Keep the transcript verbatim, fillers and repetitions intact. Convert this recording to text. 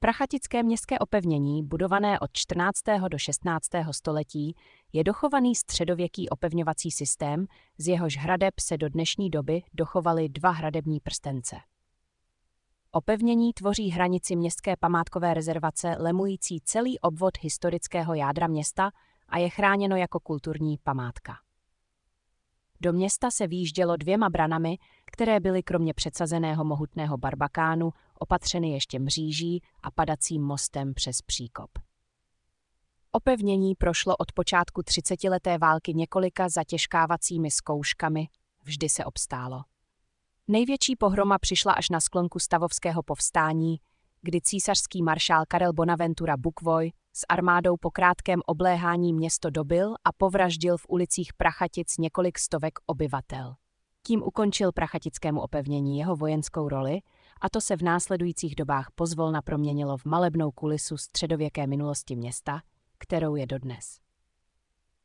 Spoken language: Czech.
Prachatické městské opevnění, budované od čtrnáctého do šestnáctého století, je dochovaný středověký opevňovací systém, z jehož hradeb se do dnešní doby dochovaly dva hradební prstence. Opevnění tvoří hranici městské památkové rezervace lemující celý obvod historického jádra města a je chráněno jako kulturní památka. Do města se výjíždělo dvěma branami, které byly kromě předsazeného mohutného barbakánu opatřeny ještě mříží a padacím mostem přes příkop. Opevnění prošlo od počátku třicetileté války několika zatěžkávacími zkouškami, vždy se obstálo. Největší pohroma přišla až na sklonku stavovského povstání, kdy císařský maršál Karel Bonaventura Bukvoj s armádou po krátkém obléhání město dobyl a povraždil v ulicích Prachatic několik stovek obyvatel. Tím ukončil prachatickému opevnění jeho vojenskou roli a to se v následujících dobách pozvolna proměnilo v malebnou kulisu středověké minulosti města, kterou je dodnes.